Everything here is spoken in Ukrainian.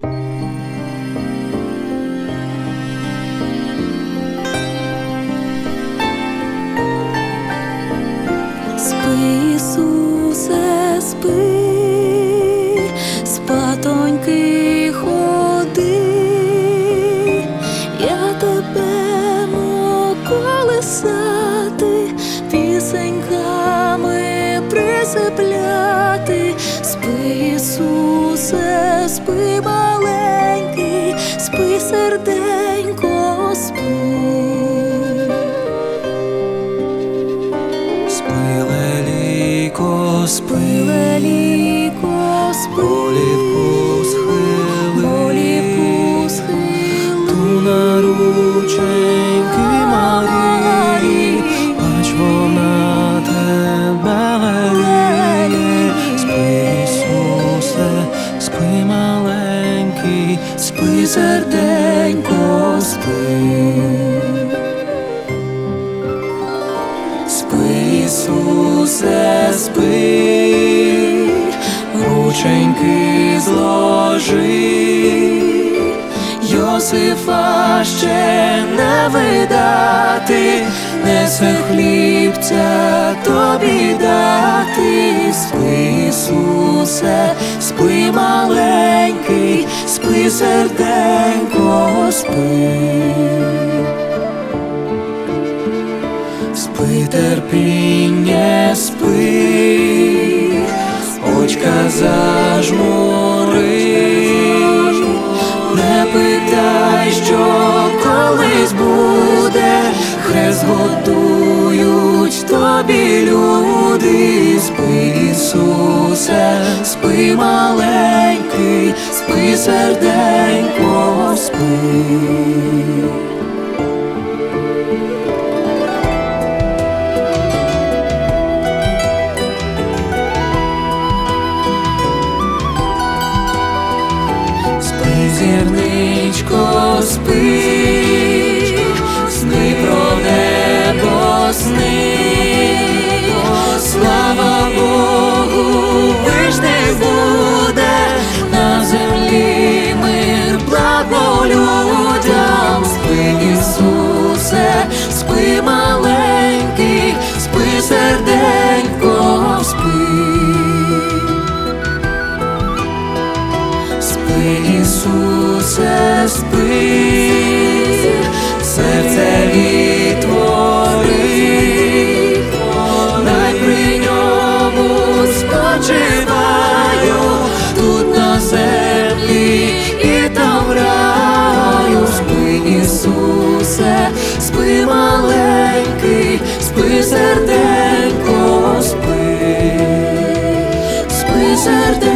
Спи, Ісусе, спи, спатоньки ходи, я тебе мов колисати, пісеньками присипляти. Спи, Ісусе, спи, маленький, спи, серденько, спи. Спи, леліко, спи, голівку схили, ту на рученьки Марії, бач, вона тебе леліє. Спи, Ісусе, спи, маленький, спи, серденько, спи. Спи, Ісусе, спи, рученьки зложи, Йосифа ще не видати, несе хлібця тобі дати. Спи, Ісусе, спи, маленький, спи, серденько, спи. Спи, терпіння, спи, очка зажмури, не питай, що колись буде, хрест готують тобі люди. Спи, Ісусе, спи, маленький, спи, серденько, спи. Зірничко, спи, сни про небо, сни, слава Богу, вишній буде, на землі мир, благо людям. Спи, Ісусе, спи, маленький, спи, серденько, спи. Спи, Ісусе, спи, серце відтвори, дай при ньому спочиваю, тут на землі і там в раю. Спи, Ісусе, спи, маленький, спи, серденько, спи, спи, серденько.